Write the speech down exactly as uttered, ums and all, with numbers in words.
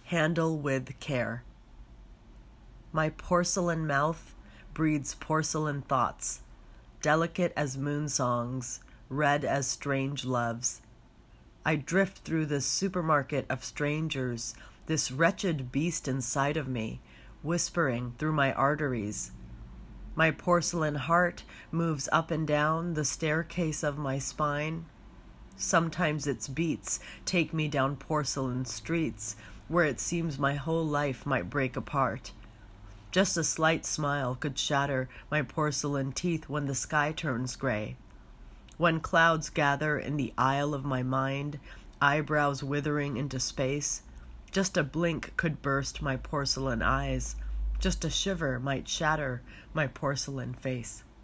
Handle with care. My porcelain mouth breeds porcelain thoughts, delicate as moon songs, red as strange loves. I drift through this supermarket of strangers, this wretched beast inside of me, whispering through my arteries. My porcelain heart moves up and down the staircase of my spine. Sometimes its beats take me down porcelain streets, where it seems my whole life might break apart. Just a slight smile could shatter my porcelain teeth when the sky turns gray. When clouds gather in the aisle of my mind, eyebrows withering into space, just a blink could burst my porcelain eyes. Just a shiver might shatter my porcelain face.